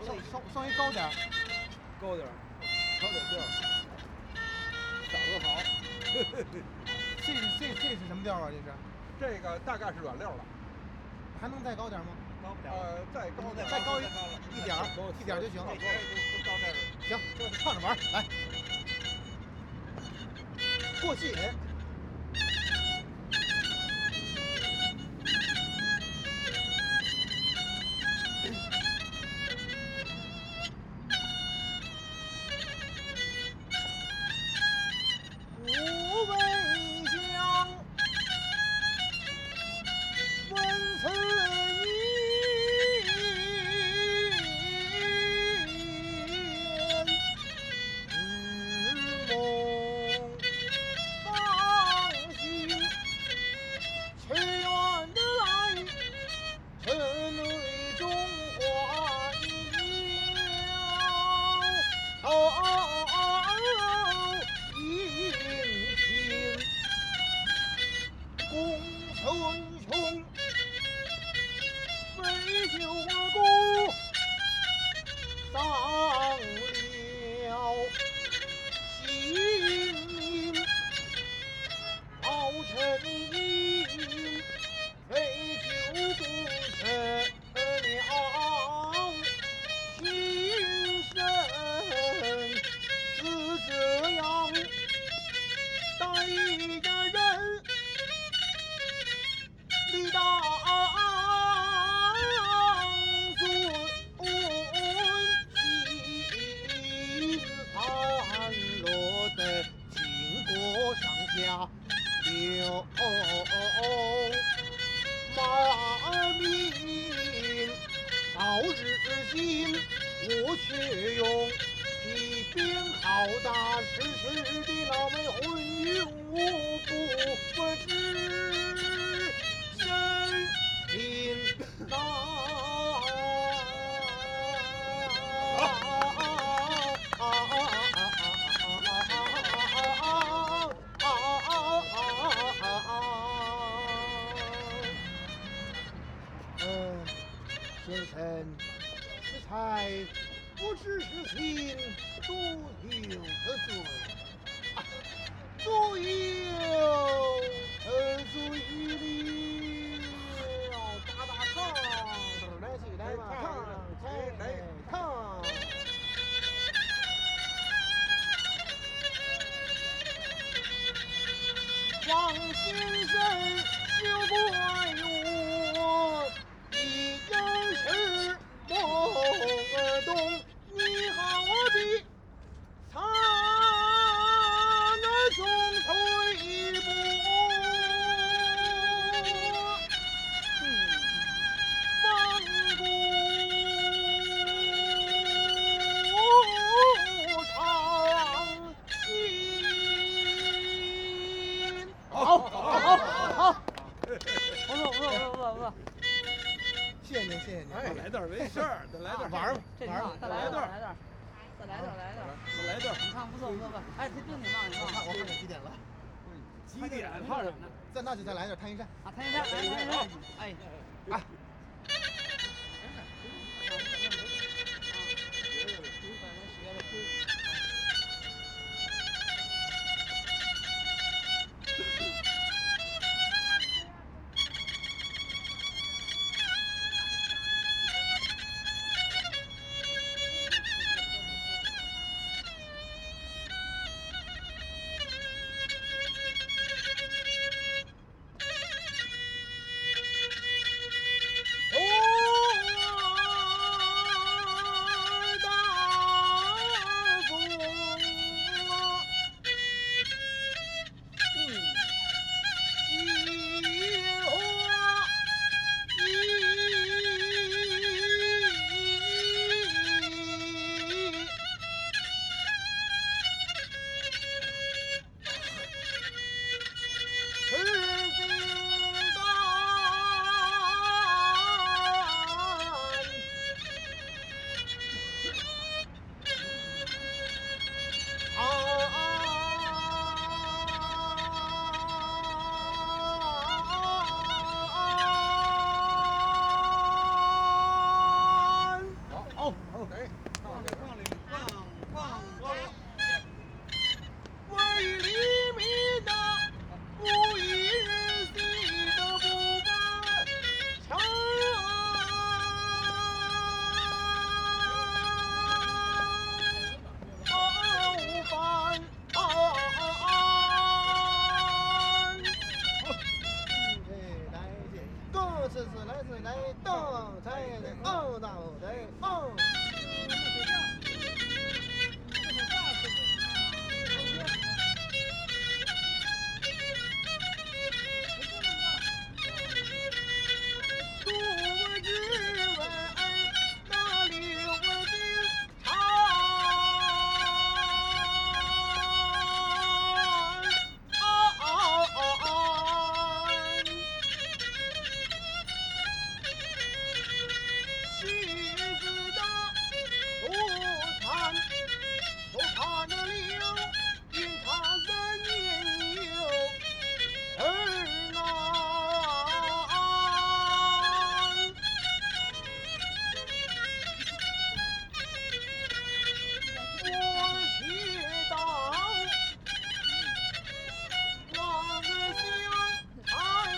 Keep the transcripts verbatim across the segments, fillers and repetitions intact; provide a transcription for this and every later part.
稍稍稍微高点儿， 高点儿，高点调，嗓子好。 这是这这是什么调啊？这是？ 这个大概是软料了， 还能再高点吗？ 高不了。 呃，再高点， 再高一高了， 一点儿，一点儿就行。 这边都到这儿了。 行，唱着玩儿，来。过气。无为乡，闻此言，日梦方醒，却愿得来，城内中花鸟。殷勤公孙雄，为救国丧了性命，报臣应为救功臣了心神，是这样待一个人，理当尊心盘落得倾国上下有骂名，到日今我却用皮鞭拷打世事的那枚昏庸不知深情难。先生，此才不知是情，多有得罪，啊，多有得罪了。打打唱，来起来嘛，唱，来来唱。王先生休怪我，一件事懵懂，你好比参那总推步，方不长心。好，好，好，好， 不错，不错，不错，不错，不错。 谢谢您，谢谢您。 哎，来段没事儿，再来段玩吧，玩吧， 再来段，来段，再来段，来段， 再来段。 你唱不错，不错，不错。哎，这真挺棒，挺棒。 我看，我看见几点了？ 几点唱什么呢？ 再那就再来点谭一山。 啊，谭一山，来，谭一山。哎， 啊。 嗯。杜之为那刘金长，妻子的不惨，都看了阴差三年有儿难。我祈祷那个相爱，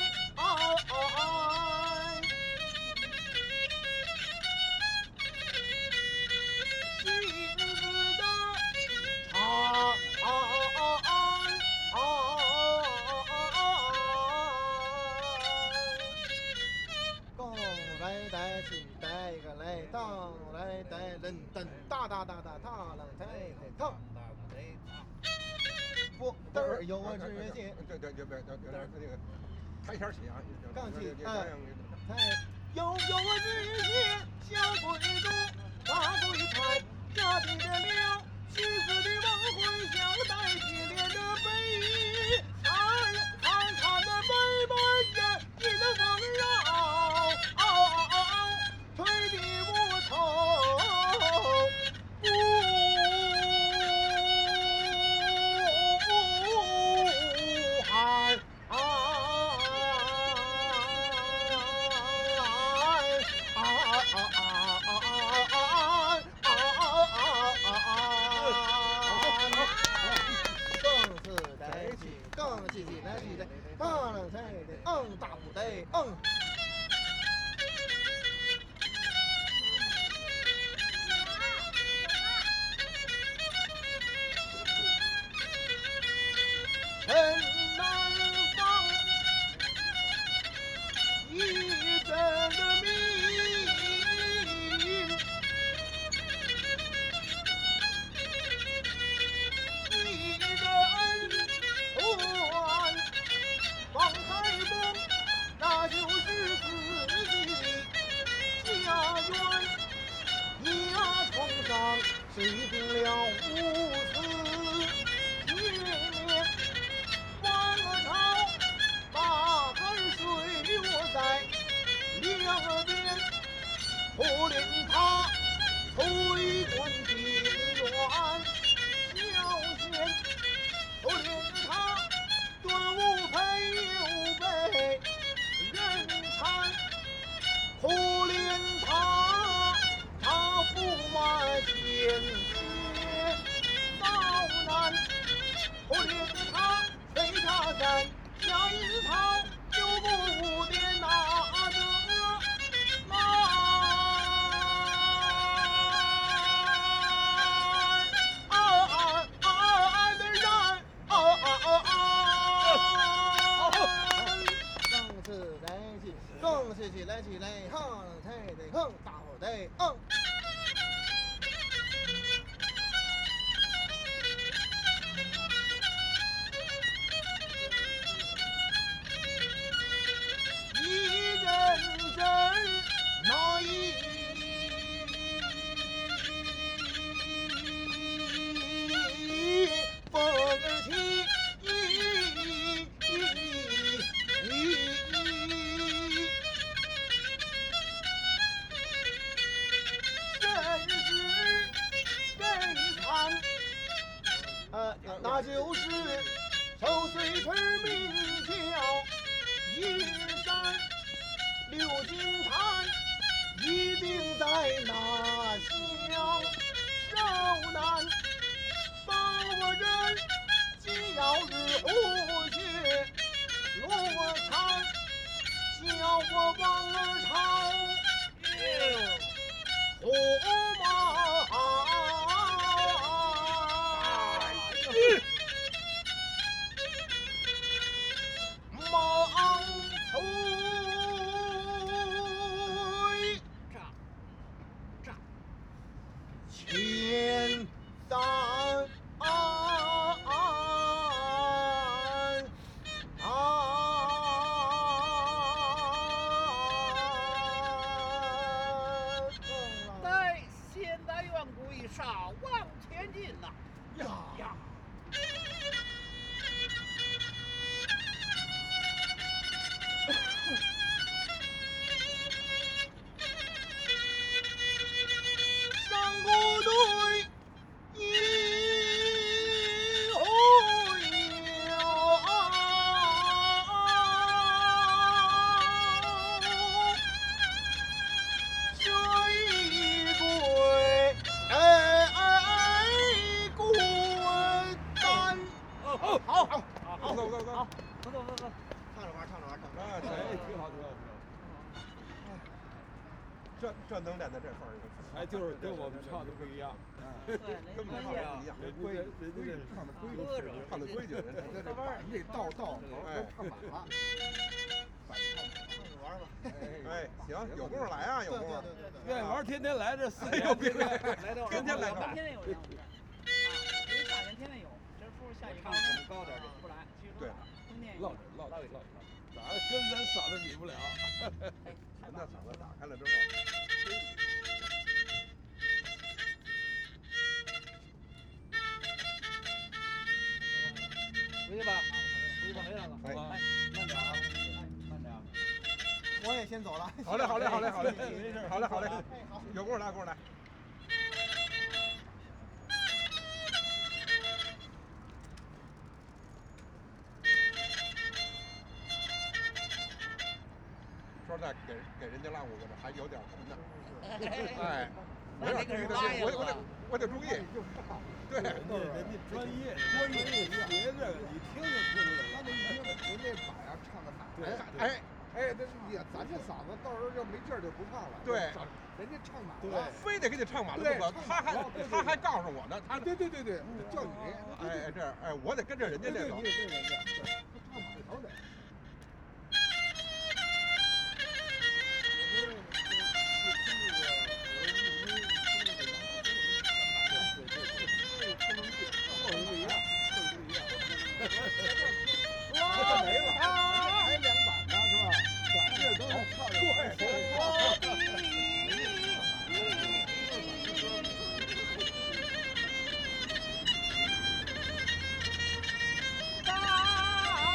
妻子的长共来带去带个来当来带人等大大大大大冷带带烫。不，这儿有我之心。 对对对对对对，这个台前起啊， 杠起，哎，有有我之心，小鬼中大鬼才家庭的了，妻子的亡魂像带起脸的背影，惨惨惨的背背着你的丰饶，推的无从不寒。更自己来起来，大冷菜的，嗯，大不得，嗯。陈南方一阵的迷。那就是自己的家园，你呀床上睡定了无此眷恋，忘了朝把汗水流在两边，可怜他推断病源小仙，可怜他端午配又被人惨，可怜他，他驸马险些遭难，可怜他飞茶山下阴曹，就不点那个难。更是起来起来，哼，才得哼，大伙得嗯。一阵阵那一风起。呃，那就是周岁村名叫阴山，刘金蝉一定在那乡受难，把我人既要日无血落残，叫我王儿朝驸马。忙催，炸炸。 千三安待现代远古一杀，往前进呐！ 呀呀！ 上古队一红牛，这一归哎哎滚蛋！ 哦，好，好，好， 走走走走， 好，走走走走。 唱着玩儿唱着玩儿唱着玩儿。 哎，挺好挺好挺好。这这能练到这份儿上， 哎，就是跟我们唱的不一样， 对， 跟我们唱的不一样。 人规人家这唱的规矩， 唱的规矩，人家这这把你这道道哎都唱满了，反唱玩儿吧。 哎，行，有空来啊，有空。 愿意玩天天来这四哎呦，别别， 来到天天来天天有这样的事儿，啊，因为夏天天天有，今儿不是下雨高高点儿不来，去对冬天唠着唠着唠着，咱跟咱嗓子比不了。 人家嗓子打开了之后， 回去吧，回去吧，回来了。 哎， 慢点啊，慢点啊。 我也先走了。 好嘞，好嘞，好嘞，好嘞没事， 好嘞，好嘞哎，好， 有空来，有空来。说实在，给给人家拉五个的还有点困难。哎，我有点注意的，我我得我得注意。对， 人家人家专业，专业学这个，你听就听着，他们一听人这把呀唱的哪呀？ 哎哎，这也咱这嗓子到时候要没劲儿就不唱了。 对， 人家唱满我了。 非得给你唱满了不可，他还他还告诉我呢，他对对对对，叫你。 哎这哎，我得跟着人家练走对，。你也跟人家，他唱满头得。哇，没了，还两版呢是吧？咱这都是唱的。 大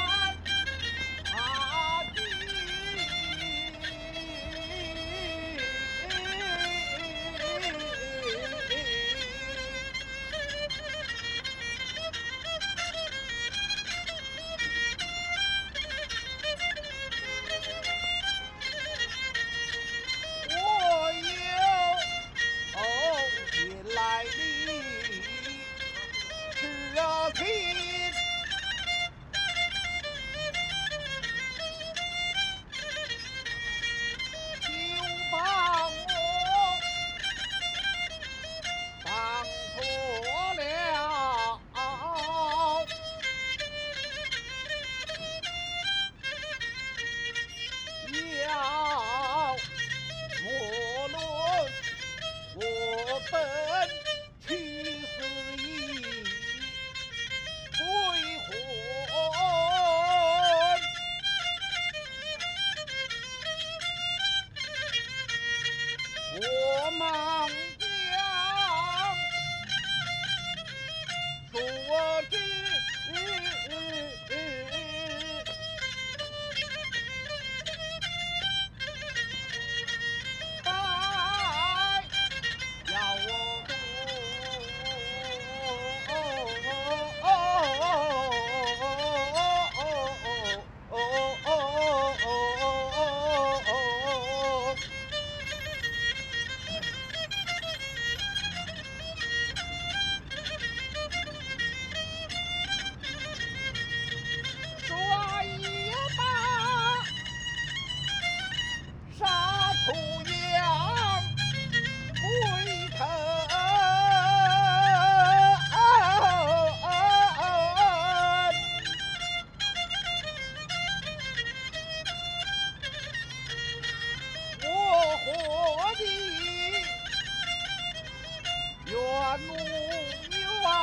怒冤。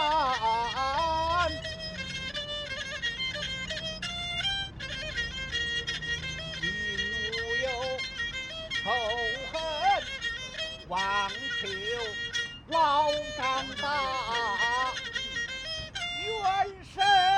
一怒有仇恨，望求老张大元神。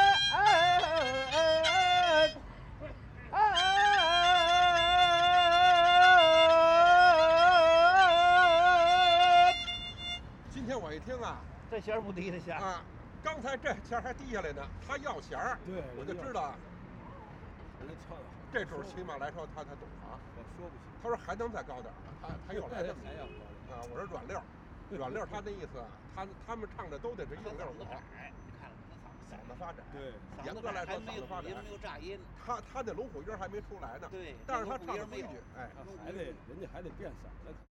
今天我一听啊， 这弦儿不低的弦啊，刚才这弦儿还低下来呢，他要弦儿， 对我就知道， 人家唱的好。 这主起码来说他他懂啊。 我说不行。 他说还能再高点儿，他他又来这么还要高啊，我说软溜儿，软溜儿，他那意思啊，他他们唱的都得是硬溜儿走， 你看嗓子发展。 对， 严格来说嗓子发展， 没有炸音。 他他那龙虎音还没出来呢， 对， 但是他唱的规矩，哎， 他还得人家还得变嗓子。